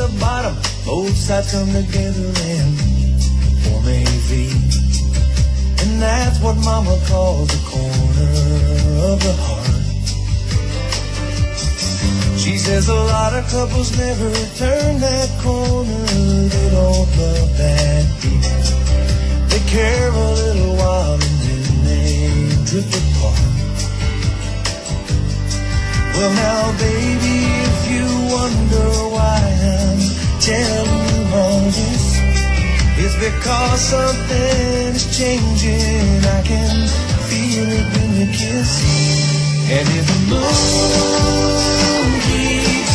the bottom, both sides come together and form a V. And that's what Mama calls the corner of the heart. She says a lot of couples never turn that corner. They don't love that deep. They care a little while and then they drift apart. Well now baby, if you wonder why I'm telling you all this, it's because something is changing. I can feel it when you kiss. And if the moon keeps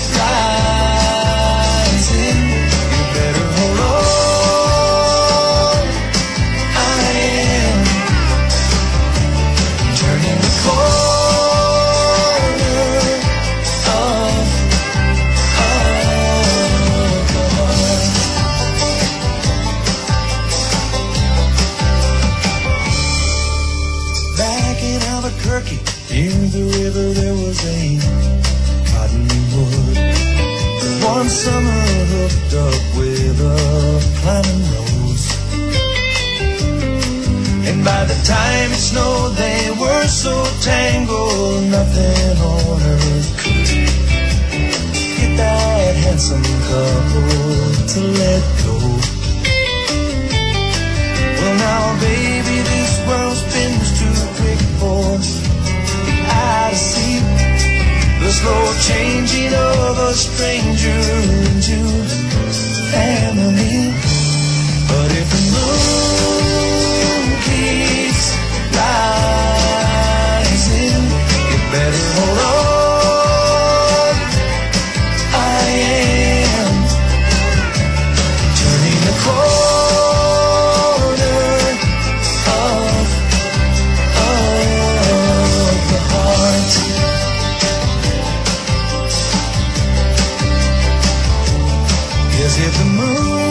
rising, you better hold on. I am turning the corner of the heart. Back in Albuquerque, near the river, there was a cottonwood. One summer hooked up with a climbing rose. And by the time it snowed, they were so tangled, nothing on earth could get that handsome couple to let go. Well now baby, this world spins too quick for I to see the slow changing of a stranger into family. But if the moon keeps rising, you better hold on. I am turning the corner of the heart. Yes, if the moon